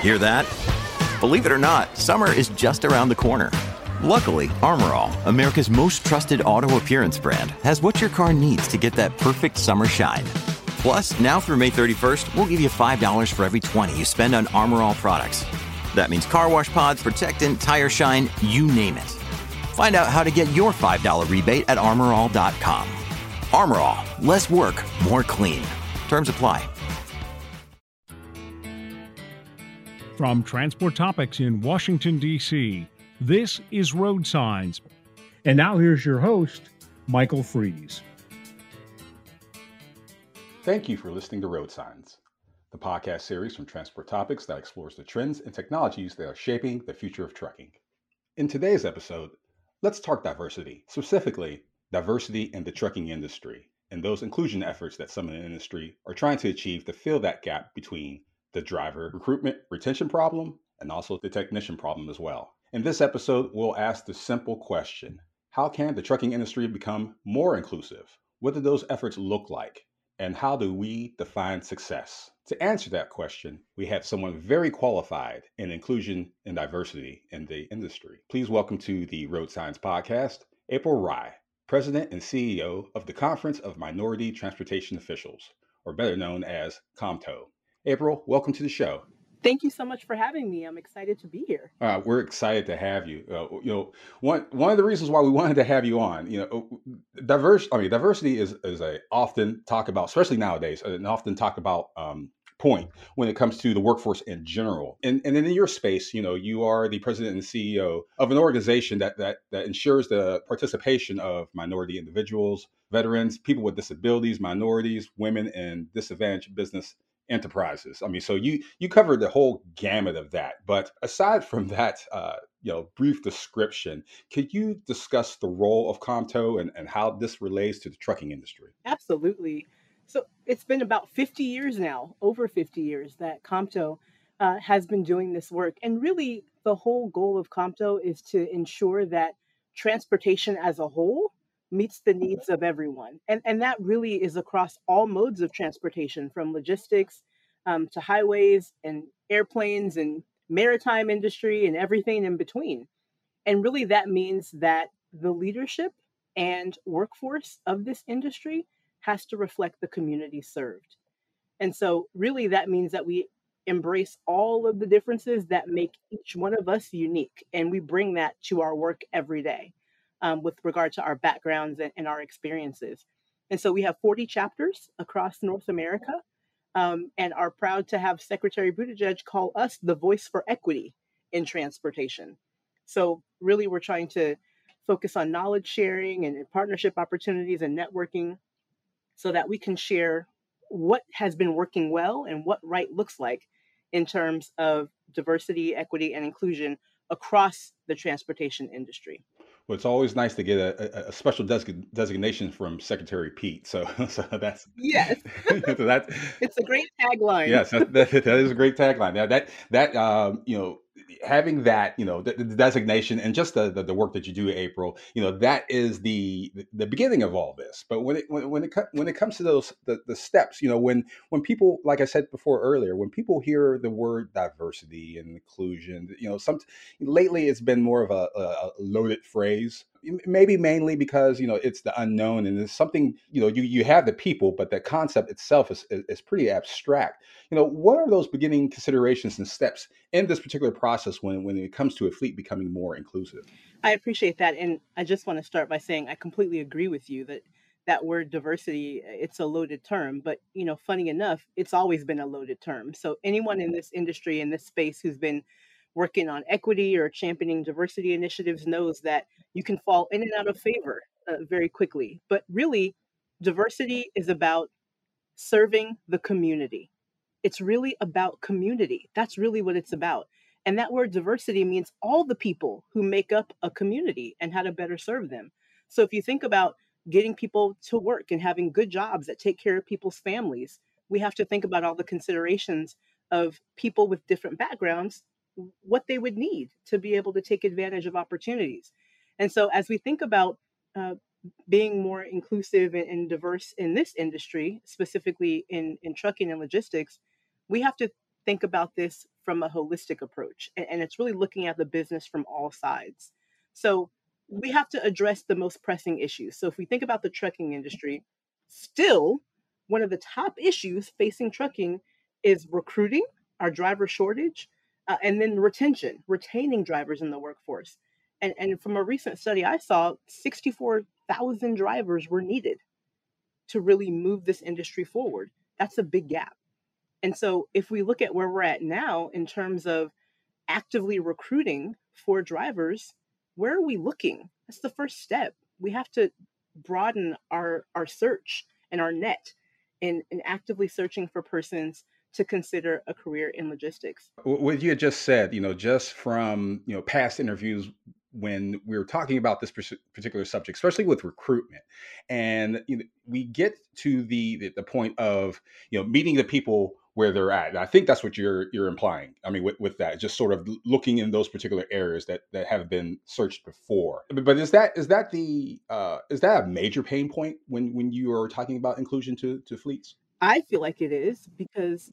Hear that? Believe it or not, summer is just around the corner. Luckily, Armor All, America's most trusted auto appearance brand, has what your car needs to get that perfect summer shine. Plus, now through May 31st, we'll give you $5 for every $20 you spend on Armor All products. That means car wash pods, protectant, tire shine, you name it. Find out how to get your $5 rebate at armorall.com. Armor All, less work, more clean. Terms apply. From Transport Topics in Washington, D.C., this is Road Signs. And now here's your host, Michael Freeze. Thank you for listening to Road Signs, the podcast series from Transport Topics that explores the trends and technologies that are shaping the future of trucking. In today's episode, let's talk diversity, specifically diversity in the trucking industry and those inclusion efforts that some in the industry are trying to achieve to fill that gap between the driver recruitment retention problem and also the technician problem as well. In this episode, we'll ask the simple question: how can the trucking industry become more inclusive? What do those efforts look like? And how do we define success? To answer that question, we have someone very qualified in inclusion and diversity in the industry. Please welcome to the Road Signs podcast, April Rye, President and CEO of the Conference of Minority Transportation Officials, or better known as COMTO. April, welcome to the show. Thank you so much for having me. I'm excited to be here. We're excited to have you. One of the reasons why we wanted to have you on, diversity is a often talk about, especially nowadays, an often talk about point when it comes to the workforce in general. And in your space, you are the president and CEO of an organization that ensures the participation of minority individuals, veterans, people with disabilities, minorities, women, and disadvantaged business enterprises. So you covered the whole gamut of that. But aside from that, brief description, could you discuss the role of COMTO and how this relates to the trucking industry? Absolutely. So it's been about 50 years now, over 50 years, that COMTO has been doing this work. And really, the whole goal of COMTO is to ensure that transportation as a whole meets the needs of everyone. And that really is across all modes of transportation, from logistics to highways and airplanes and maritime industry and everything in between. And really that means that the leadership and workforce of this industry has to reflect the community served. And so really that means that we embrace all of the differences that make each one of us unique. And we bring that to our work every day. With regard to our backgrounds and our experiences. And so we have 40 chapters across North America and are proud to have Secretary Buttigieg call us the voice for equity in transportation. So really, we're trying to focus on knowledge sharing and partnership opportunities and networking so that we can share what has been working well and what right looks like in terms of diversity, equity, and inclusion across the transportation industry. Well, it's always nice to get a special designation from Secretary Pete. So that's yes, it's a great tagline. Yes, that is a great tagline. Now that having that the designation and just the work that you do, April, that is the beginning of all this. But when it comes to those the steps, when people, like I said before earlier, when people hear the word diversity and inclusion, lately it's been more of a loaded phrase. Maybe mainly because it's the unknown and it's something you have the people, but the concept itself is pretty abstract. What are those beginning considerations and steps in this particular process when it comes to a fleet becoming more inclusive? I appreciate that, and I just want to start by saying I completely agree with you that word diversity, it's a loaded term, but funny enough, it's always been a loaded term. So anyone in this industry, in this space, who's been working on equity or championing diversity initiatives knows that you can fall in and out of favor very quickly. But really, diversity is about serving the community. It's really about community. That's really what it's about. And that word diversity means all the people who make up a community and how to better serve them. So if you think about getting people to work and having good jobs that take care of people's families, we have to think about all the considerations of people with different backgrounds, what they would need to be able to take advantage of opportunities. And so as we think about being more inclusive and diverse in this industry, specifically in trucking and logistics, we have to think about this from a holistic approach, and it's really looking at the business from all sides. So we have to address the most pressing issues. So if we think about the trucking industry, still one of the top issues facing trucking is recruiting, our driver shortage, and then retention, retaining drivers in the workforce. And from a recent study I saw, 64,000 drivers were needed to really move this industry forward. That's a big gap. And so if we look at where we're at now in terms of actively recruiting for drivers, where are we looking? That's the first step. We have to broaden our search and our net in actively searching for persons to consider a career in logistics. What you had just said, just from past interviews when we were talking about this particular subject, especially with recruitment, and we get to the point of meeting the people where they're at. And I think that's what you're implying. I mean, with that, just sort of looking in those particular areas that have been searched before. But is that a major pain point when you are talking about inclusion to fleets? I feel like it is because,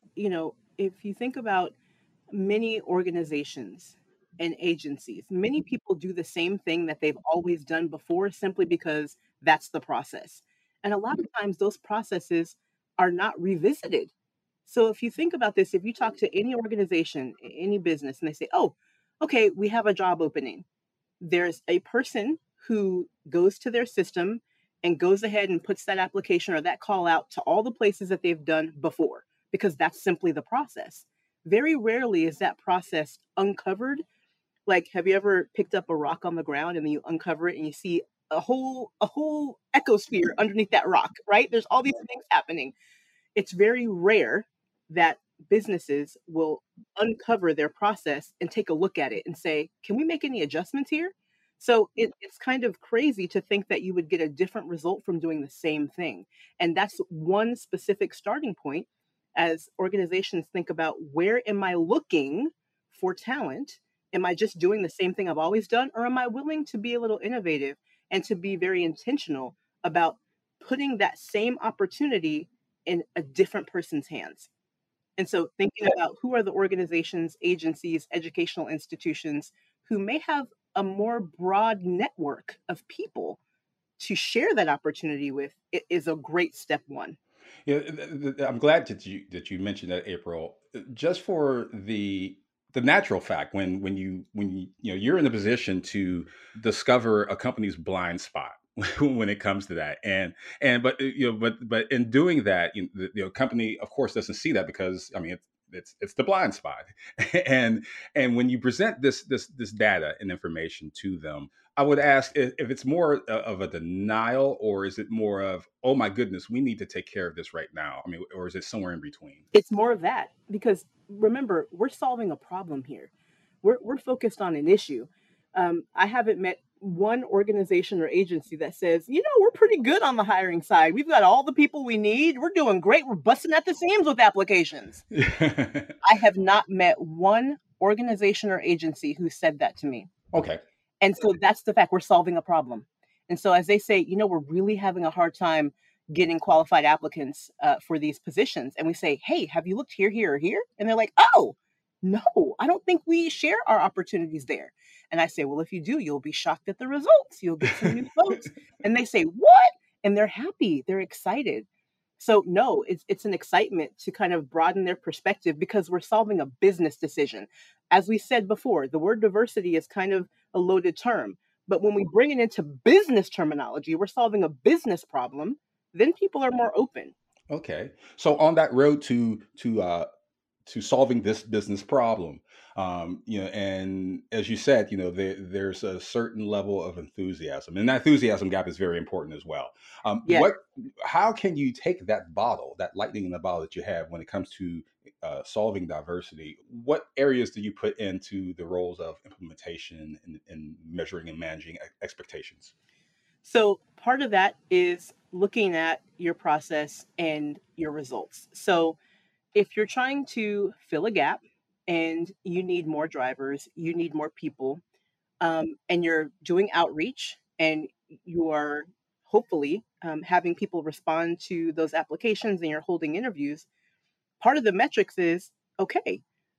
if you think about many organizations and agencies, many people do the same thing that they've always done before simply because that's the process. And a lot of times those processes are not revisited. So if you think about this, if you talk to any organization, any business, and they say, oh, okay, we have a job opening, there's a person who goes to their system and goes ahead and puts that application or that call out to all the places that they've done before, because that's simply the process. Very rarely is that process uncovered. Like, have you ever picked up a rock on the ground and then you uncover it and you see a whole ecosphere underneath that rock, right? There's all these things happening. It's very rare that businesses will uncover their process and take a look at it and say, can we make any adjustments here? So it's kind of crazy to think that you would get a different result from doing the same thing. And that's one specific starting point as organizations think about, where am I looking for talent? Am I just doing the same thing I've always done? Or am I willing to be a little innovative and to be very intentional about putting that same opportunity in a different person's hands? And so thinking about who are the organizations, agencies, educational institutions who may have a more broad network of people to share that opportunity with is a great step one. Yeah, I'm glad that you mentioned that, April. Just for the natural fact, when you're in a position to discover a company's blind spot when it comes to that, but but in doing that, the company of course doesn't see that, because I mean it's the blind spot, and when you present this data and information to them, I would ask if it's more of a denial, or is it more of, oh my goodness, we need to take care of this right now? I mean, or is it somewhere in between? It's more of that because remember, we're solving a problem here. We're focused on an issue. I haven't met one organization or agency that says, we're pretty good on the hiring side. We've got all the people we need. We're doing great. We're busting at the seams with applications. I have not met one organization or agency who said that to me. Okay. And so that's the fact. We're solving a problem. And so as they say, we're really having a hard time getting qualified applicants for these positions. And we say, hey, have you looked here, here, or here? And they're like, oh, no, I don't think we share our opportunities there. And I say, well, if you do, you'll be shocked at the results. You'll get some new folks. And they say, what? And they're happy. They're excited. So no, it's an excitement to kind of broaden their perspective because we're solving a business decision. As we said before, the word diversity is kind of a loaded term. But when we bring it into business terminology, we're solving a business problem, then people are more open. Okay. So on that road to solving this business problem, and as you said, there's a certain level of enthusiasm, and that enthusiasm gap is very important as well. Yeah. How can you take that bottle, that lightning in the bottle that you have when it comes to solving diversity? What areas do you put into the roles of implementation and measuring and managing expectations? So part of that is looking at your process and your results. So if you're trying to fill a gap and you need more drivers, you need more people, and you're doing outreach and you are hopefully having people respond to those applications and you're holding interviews, part of the metrics is, okay,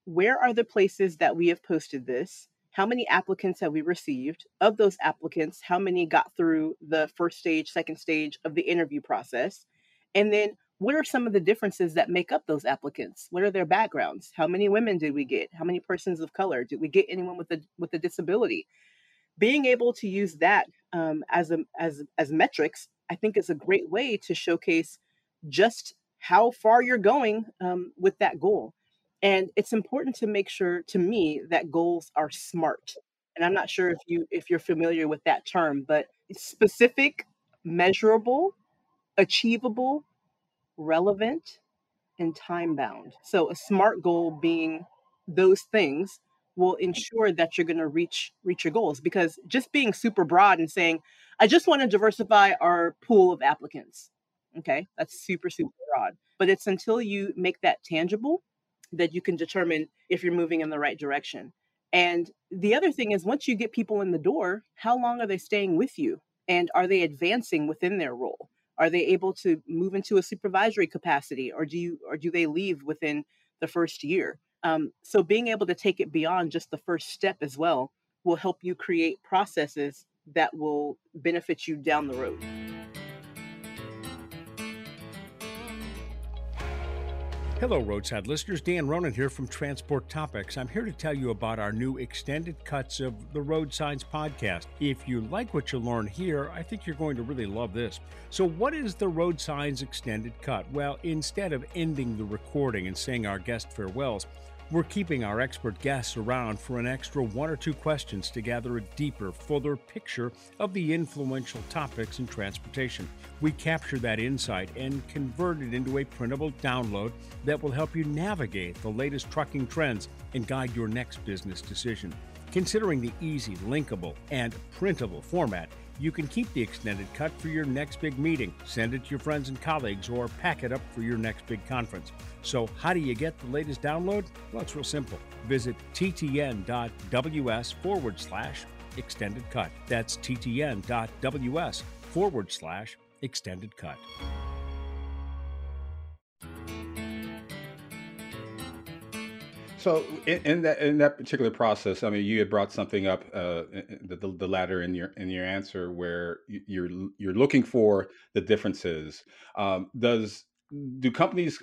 where are the places that we have posted this? How many applicants have we received? Of those applicants, how many got through the first stage, second stage of the interview process? And then what are some of the differences that make up those applicants? What are their backgrounds? How many women did we get? How many persons of color? Did we get anyone with a disability? Being able to use that as metrics, I think is a great way to showcase just how far you're going with that goal. And it's important to make sure, to me, that goals are SMART. And I'm not sure if you're familiar with that term, but it's specific, measurable, achievable, relevant, and time bound. So a SMART goal being those things will ensure that you're going to reach your goals, because just being super broad and saying I just want to diversify our pool of applicants. Okay, that's super broad. But it's until you make that tangible that you can determine if you're moving in the right direction. And the other thing is, once you get people in the door, how long are they staying with you? And are they advancing within their role? Are they able to move into a supervisory capacity, or do they leave within the first year? So being able to take it beyond just the first step as well will help you create processes that will benefit you down the road. Hello, roadside listeners. Dan Ronan here from Transport Topics. I'm here to tell you about our new extended cuts of the Road Signs podcast. If you like what you learn here, I think you're going to really love this. So what is the Road Signs extended cut? Well, instead of ending the recording and saying our guest farewells, we're keeping our expert guests around for an extra 1 or 2 questions to gather a deeper, fuller picture of the influential topics in transportation. We capture that insight and convert it into a printable download that will help you navigate the latest trucking trends and guide your next business decision. Considering the easy, linkable, and printable format, you can keep the extended cut for your next big meeting, send it to your friends and colleagues, or pack it up for your next big conference. So how do you get the latest download? Well, it's real simple. Visit ttn.ws/extended cut. That's ttn.ws/extended cut. So in that particular process, I mean, you had brought something up, the latter in your answer, where you're looking for the differences. Do companies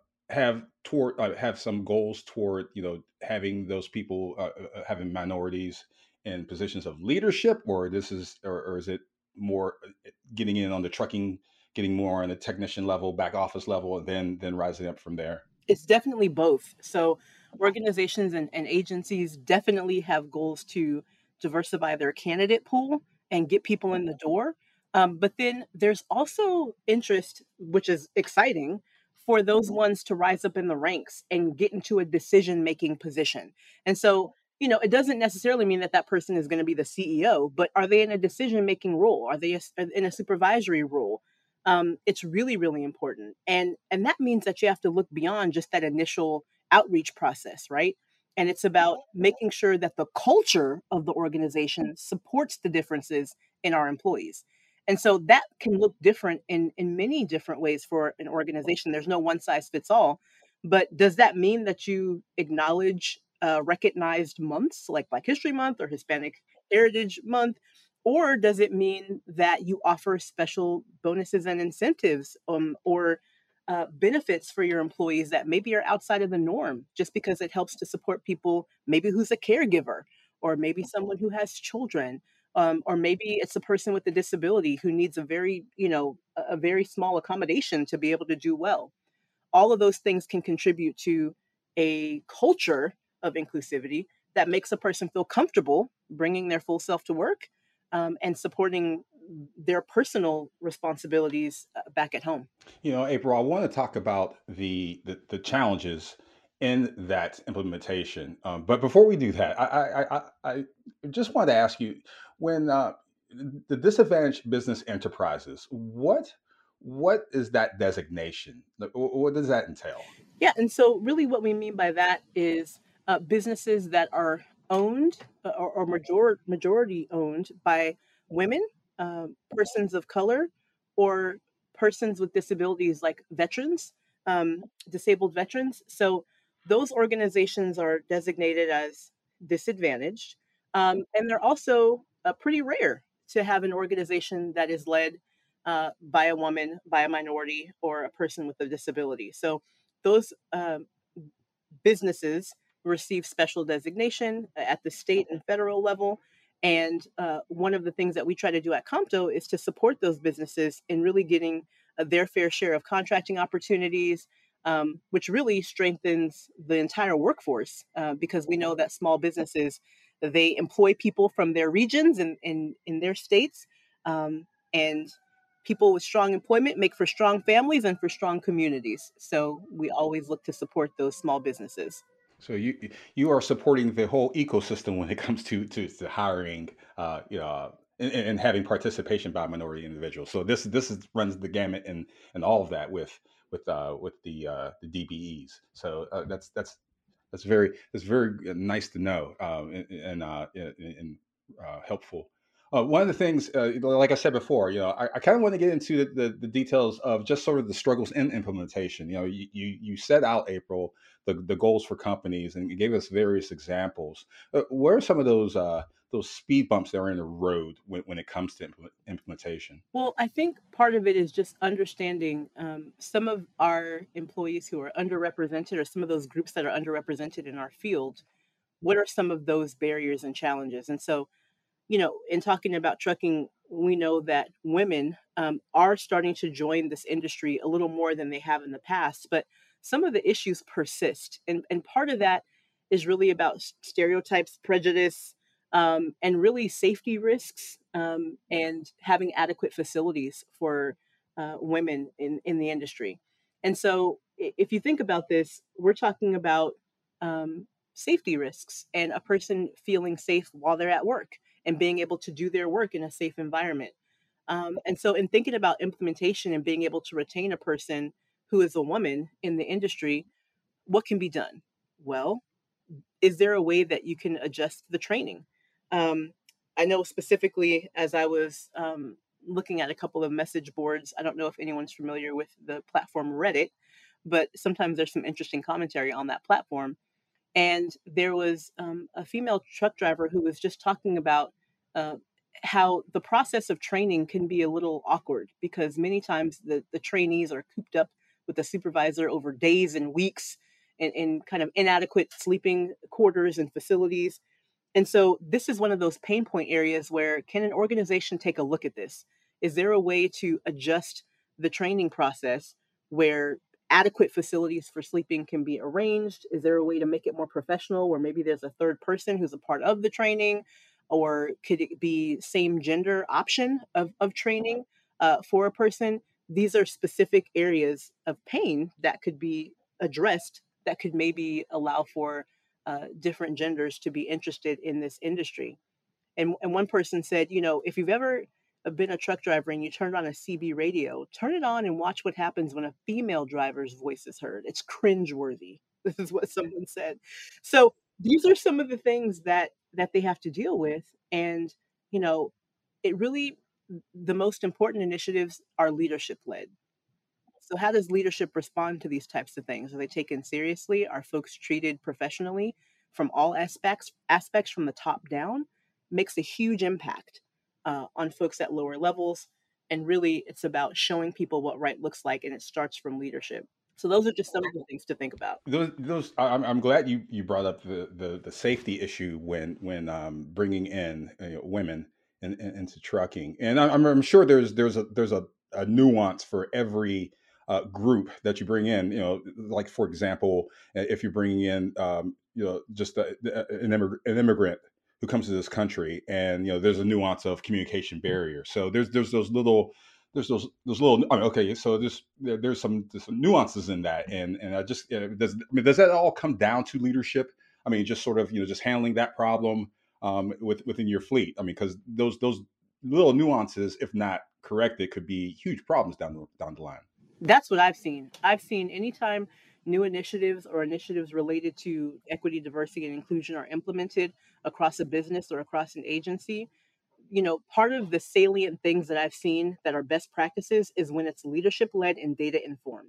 have some goals toward having those people having minorities in positions of leadership, or is it more getting in on the trucking, getting more on the technician level, back office level, and then rising up from there? It's definitely both. So organizations and agencies definitely have goals to diversify their candidate pool and get people in the door. But then there's also interest, which is exciting, for those ones to rise up in the ranks and get into a decision making position. And so, it doesn't necessarily mean that that person is going to be the CEO, but are they in a decision making role? Are they in a supervisory role? It's really, really important. And that means that you have to look beyond just that initial outreach process, right? And it's about making sure that the culture of the organization supports the differences in our employees. And so that can look different in many different ways for an organization. There's no one size fits all. But does that mean that you acknowledge recognized months like Black History Month or Hispanic Heritage Month? Or does it mean that you offer special bonuses and incentives, or benefits for your employees that maybe are outside of the norm, just because it helps to support people, maybe who's a caregiver, or maybe someone who has children, or maybe it's a person with a disability who needs a very small accommodation to be able to do well. All of those things can contribute to a culture of inclusivity that makes a person feel comfortable bringing their full self to work, and supporting their personal responsibilities back at home. April, I want to talk about the challenges in that implementation. But before we do that, I just wanted to ask you, when the disadvantaged business enterprises, what is that designation? What does that entail? Yeah, and so really what we mean by that is businesses that are owned or majority owned by women, persons of color, or persons with disabilities like veterans, disabled veterans. So those organizations are designated as disadvantaged, and they're also pretty rare to have an organization that is led by a woman, by a minority, or a person with a disability. So those businesses receive special designation at the state and federal level. And one of the things that we try to do at Compto is to support those businesses in really getting their fair share of contracting opportunities, which really strengthens the entire workforce because we know that small businesses, they employ people from their regions and in their states. And people with strong employment make for strong families and for strong communities. So we always look to support those small businesses. So you are supporting the whole ecosystem when it comes to hiring, and having participation by minority individuals. So runs the gamut and all of that with the DBEs. So that's very nice to know, and helpful. One of the things, like I said before, I kind of want to get into the details of just sort of the struggles in implementation. You set out, April, the goals for companies, and you gave us various examples. What are some of those speed bumps that are in the road when it comes to implementation? Well, I think part of it is just understanding some of our employees who are underrepresented, or some of those groups that are underrepresented in our field. What are some of those barriers and challenges? And so, in talking about trucking, we know that women are starting to join this industry a little more than they have in the past, but some of the issues persist. And part of that is really about stereotypes, prejudice, and really safety risks, and having adequate facilities for women in the industry. And so, if you think about this, we're talking about safety risks and a person feeling safe while they're at work and being able to do their work in a safe environment. And so, in thinking about implementation and being able to retain a person who is a woman in the industry, what can be done? Well, is there a way that you can adjust the training? Um, I know specifically as I was looking at a couple of message boards, I don't know if anyone's familiar with the platform Reddit, but sometimes there's some interesting commentary on that platform. And there was a female truck driver who was just talking about uh, how the process of training can be a little awkward because many times the trainees are cooped up with the supervisor over days and weeks in kind of inadequate sleeping quarters and facilities. And so this is one of those pain point areas where can an organization take a look at this? Is there a way to adjust the training process where adequate facilities for sleeping can be arranged? Is there a way to make it more professional where maybe there's a third person who's a part of the training? Or could it be same gender option of training for a person? These are specific areas of pain that could be addressed that could maybe allow for different genders to be interested in this industry. And one person said, if you've ever been a truck driver and you turned on a CB radio, turn it on and watch what happens when a female driver's voice is heard. It's cringeworthy. This is what someone said. So these are some of the things that they have to deal with. And, you know, it really the most important initiatives are leadership led. So how does leadership respond to these types of things? Are they taken seriously? Are folks treated professionally from all aspects from the top down? Makes a huge impact on folks at lower levels. And really, it's about showing people what right looks like, and it starts from leadership. So those are just some of the things to think about. I'm glad you brought up the safety issue when bringing in women into trucking, and I'm sure there's a nuance for every group that you bring in. Like for example, if you're bringing in just an immigrant who comes to this country, and there's a nuance of communication barrier. So there's those little. I mean, okay, so there's some nuances in that, and I just does that all come down to leadership? I mean, just sort of just handling that problem within your fleet. I mean, because those little nuances, if not corrected, could be huge problems down the line. That's what I've seen. I've seen anytime new initiatives or initiatives related to equity, diversity, and inclusion are implemented across a business or across an agency, part of the salient things that I've seen that are best practices is when it's leadership led and data informed.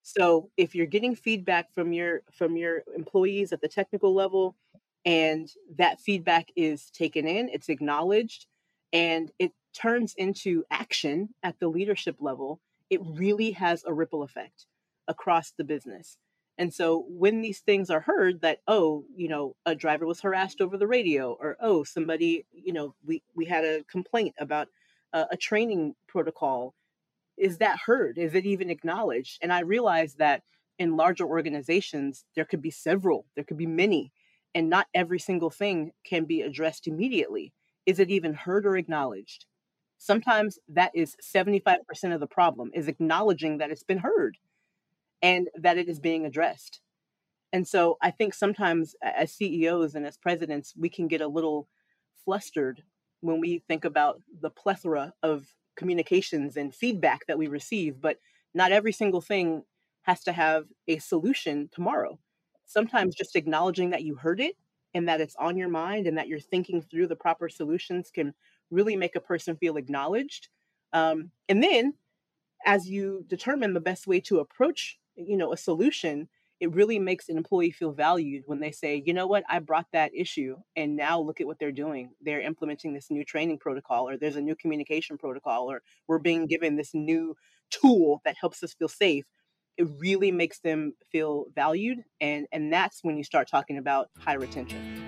So if you're getting feedback from your employees at the technical level and that feedback is taken in, it's acknowledged, and it turns into action at the leadership level, it really has a ripple effect across the business. And so when these things are heard that, oh, a driver was harassed over the radio, or oh, somebody, we had a complaint about a training protocol, is that heard? Is it even acknowledged? And I realized that in larger organizations, there could be several, there could be many, and not every single thing can be addressed immediately. Is it even heard or acknowledged? Sometimes that is 75% of the problem, is acknowledging that it's been heard and that it is being addressed. And so I think sometimes as CEOs and as presidents, we can get a little flustered when we think about the plethora of communications and feedback that we receive, but not every single thing has to have a solution tomorrow. Sometimes just acknowledging that you heard it and that it's on your mind and that you're thinking through the proper solutions can really make a person feel acknowledged. And then as you determine the best way to approach, a solution, it really makes an employee feel valued when they say, you know what, I brought that issue and now look at what they're doing. They're implementing this new training protocol, or there's a new communication protocol, or we're being given this new tool that helps us feel safe. It really makes them feel valued. And that's when you start talking about high retention.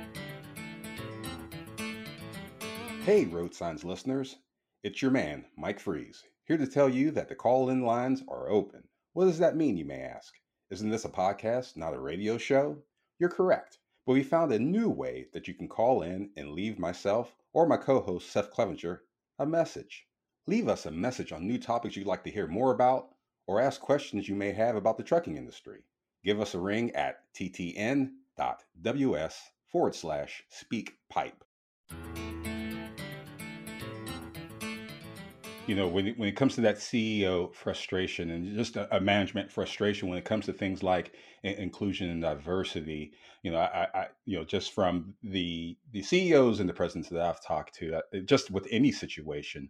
Hey, Road Signs listeners. It's your man, Mike Freeze, here to tell you that the call in lines are open. What does that mean, you may ask? Isn't this a podcast, not a radio show? You're correct, but we found a new way that you can call in and leave myself or my co host, Seth Clevenger, a message. Leave us a message on new topics you'd like to hear more about, or ask questions you may have about the trucking industry. Give us a ring at ttn.ws/speakpipe. When it comes to that CEO frustration and just a management frustration when it comes to things like inclusion and diversity, just from the CEOs and the presidents that I've talked to, just with any situation,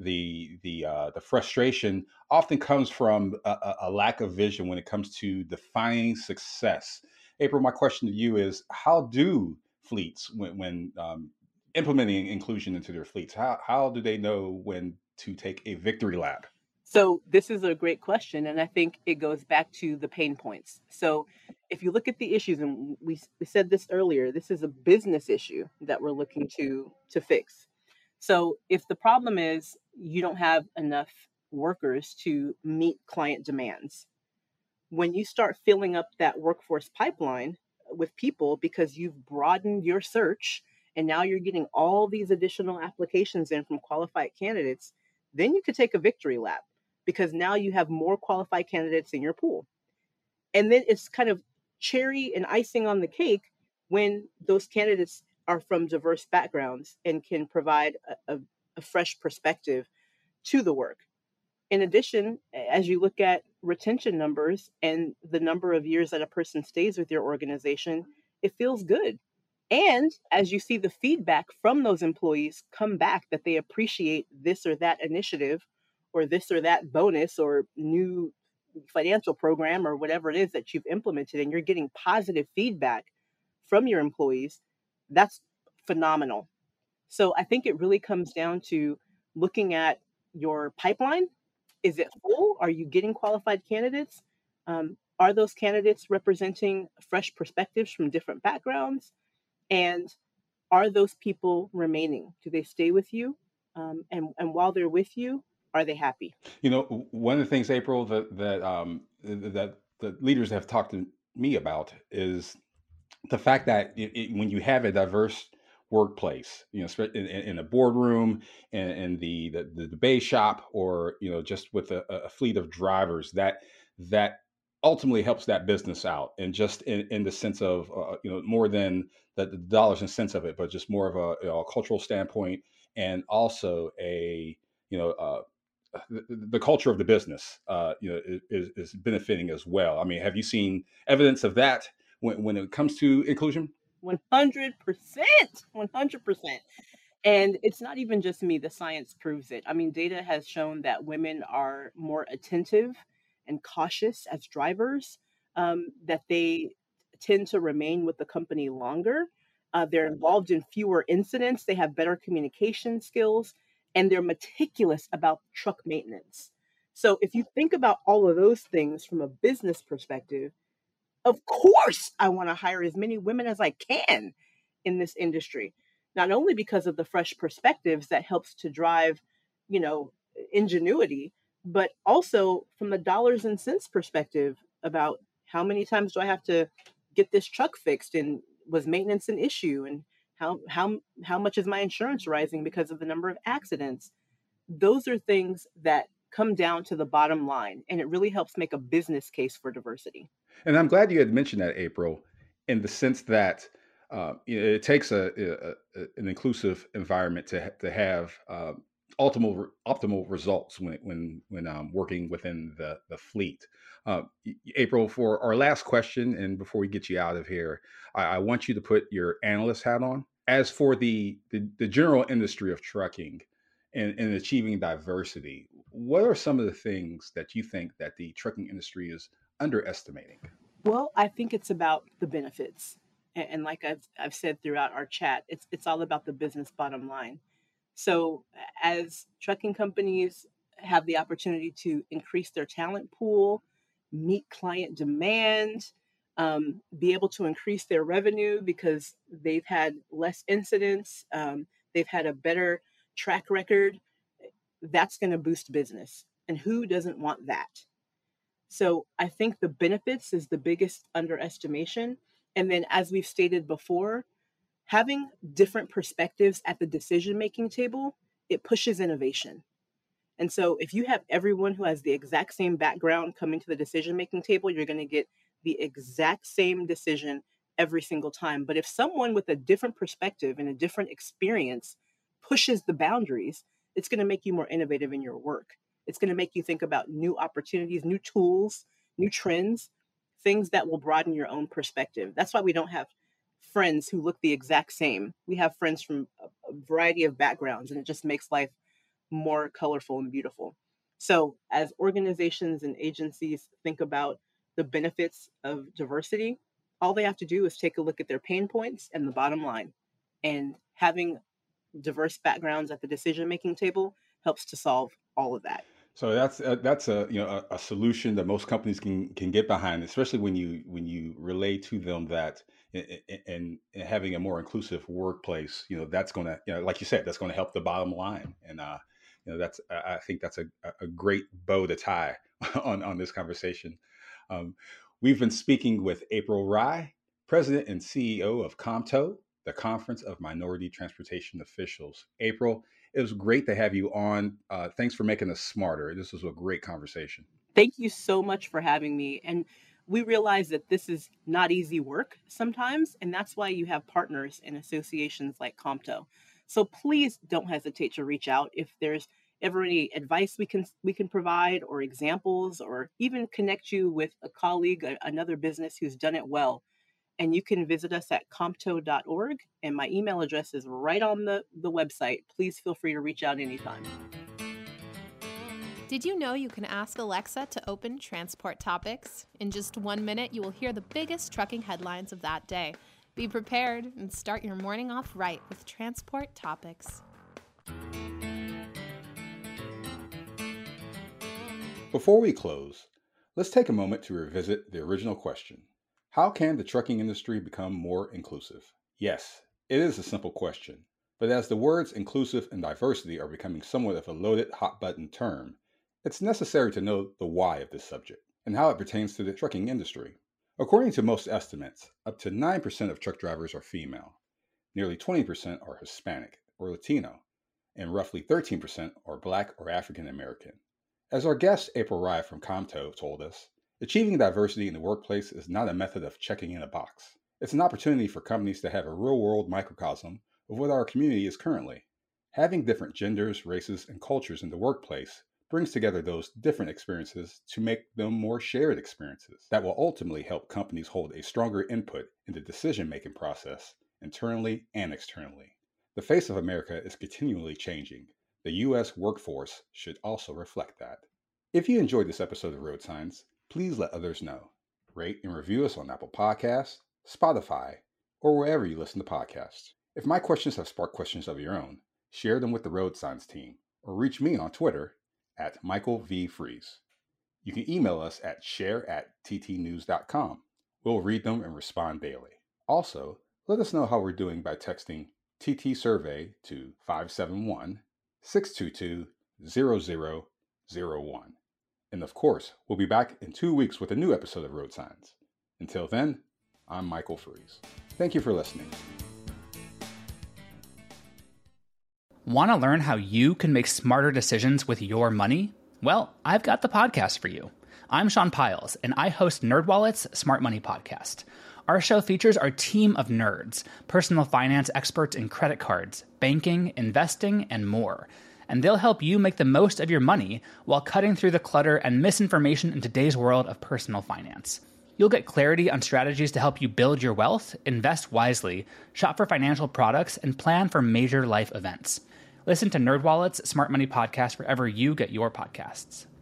the frustration often comes from a lack of vision when it comes to defining success. April, my question to you is: how do fleets, when implementing inclusion into their fleets, how do they know when to take a victory lap? So this is a great question, and I think it goes back to the pain points. So if you look at the issues, and we said this earlier, this is a business issue that we're looking to fix. So if the problem is you don't have enough workers to meet client demands, when you start filling up that workforce pipeline with people because you've broadened your search and now you're getting all these additional applications in from qualified candidates, then you could take a victory lap because now you have more qualified candidates in your pool. And then it's kind of cherry and icing on the cake when those candidates are from diverse backgrounds and can provide a fresh perspective to the work. In addition, as you look at retention numbers and the number of years that a person stays with your organization, it feels good. And as you see the feedback from those employees come back that they appreciate this or that initiative or this or that bonus or new financial program or whatever it is that you've implemented, and you're getting positive feedback from your employees, that's phenomenal. So I think it really comes down to looking at your pipeline. Is it full? Are you getting qualified candidates? Are those candidates representing fresh perspectives from different backgrounds? And are those people remaining? Do they stay with you? And while they're with you, are they happy? One of the things, April, that the leaders have talked to me about is the fact that when you have a diverse workplace, in a boardroom, in the bay shop, or just with a fleet of drivers, that ultimately helps that business out, and just in the sense of more than the dollars and cents of it, but just more of a cultural standpoint, and also a the culture of the business, is benefiting as well. I mean, have you seen evidence of that when it comes to inclusion? 100%. 100%. And it's not even just me, the science proves it. I mean, data has shown that women are more attentive and cautious as drivers, that they tend to remain with the company longer. They're involved in fewer incidents, they have better communication skills, and they're meticulous about truck maintenance. So, if you think about all of those things from a business perspective, of course, I want to hire as many women as I can in this industry, not only because of the fresh perspectives that helps to drive, you know, ingenuity, but also from the dollars and cents perspective about how many times do I have to get this truck fixed, and was maintenance an issue, and how much is my insurance rising because of the number of accidents. Those are things that come down to the bottom line, and it really helps make a business case for diversity. And I'm glad you had mentioned that, April, in the sense that it takes an inclusive environment to have optimal results when working within the fleet. April, for our last question, and before we get you out of here, I want you to put your analyst hat on. As for the general industry of trucking and achieving diversity, what are some of the things that you think that the trucking industry is underestimating? Well, I think it's about the benefits. And like I've said throughout our chat, it's all about the business bottom line. So as trucking companies have the opportunity to increase their talent pool, meet client demand, be able to increase their revenue because they've had less incidents, they've had a better track record, that's going to boost business. And who doesn't want that? So I think the benefits is the biggest underestimation. And then, as we've stated before, having different perspectives at the decision making table, it pushes innovation. And so, if you have everyone who has the exact same background coming to the decision making table, you're going to get the exact same decision every single time. But if someone with a different perspective and a different experience pushes the boundaries, it's going to make you more innovative in your work. It's going to make you think about new opportunities, new tools, new trends, things that will broaden your own perspective. That's why we don't have friends who look the exact same. We have friends from a variety of backgrounds, and it just makes life more colorful and beautiful. So, as organizations and agencies think about the benefits of diversity, all they have to do is take a look at their pain points and the bottom line. And having diverse backgrounds at the decision making table helps to solve all of that. So that's a a solution that most companies can get behind, especially when you relay to them that in having a more inclusive workplace, that's going to, like you said, that's going to help the bottom line. And that's I think that's a great bow to tie on this conversation. Um, we've been speaking with April Rye, President and CEO of COMTO, the Conference of Minority Transportation Officials. April, it was great to have you on. Thanks for making us smarter. This was a great conversation. Thank you so much for having me. And we realize that this is not easy work sometimes, and that's why you have partners and associations like COMTO. So please don't hesitate to reach out if there's ever any advice we can provide, or examples, or even connect you with a colleague, another business who's done it well. And you can visit us at compto.org, and my email address is right on the website. Please feel free to reach out anytime. Did you know you can ask Alexa to open Transport Topics? In just 1 minute, you will hear the biggest trucking headlines of that day. Be prepared and start your morning off right with Transport Topics. Before we close, let's take a moment to revisit the original question. How can the trucking industry become more inclusive? Yes, it is a simple question, but as the words inclusive and diversity are becoming somewhat of a loaded hot button term, it's necessary to know the why of this subject and how it pertains to the trucking industry. According to most estimates, up to 9% of truck drivers are female, nearly 20% are Hispanic or Latino, and roughly 13% are Black or African American. As our guest April Rye from COMTO told us, achieving diversity in the workplace is not a method of checking in a box. It's an opportunity for companies to have a real-world microcosm of what our community is currently. Having different genders, races, and cultures in the workplace brings together those different experiences to make them more shared experiences that will ultimately help companies hold a stronger input in the decision-making process, internally and externally. The face of America is continually changing. The U.S. workforce should also reflect that. If you enjoyed this episode of Road Signs, please let others know. Rate and review us on Apple Podcasts, Spotify, or wherever you listen to podcasts. If my questions have sparked questions of your own, share them with the Road Signs team, or reach me on Twitter at Michael V. Fries. You can email us at share@ttnews.com. We'll read them and respond daily. Also, let us know how we're doing by texting TT Survey to 571-622-0001. And of course, we'll be back in 2 weeks with a new episode of Road Signs. Until then, I'm Michael Fries. Thank you for listening. Want to learn how you can make smarter decisions with your money? Well, I've got the podcast for you. I'm Sean Piles, and I host NerdWallet's Smart Money Podcast. Our show features our team of nerds, personal finance experts in credit cards, banking, investing, and more. And they'll help you make the most of your money while cutting through the clutter and misinformation in today's world of personal finance. You'll get clarity on strategies to help you build your wealth, invest wisely, shop for financial products, and plan for major life events. Listen to NerdWallet's Smart Money Podcast wherever you get your podcasts.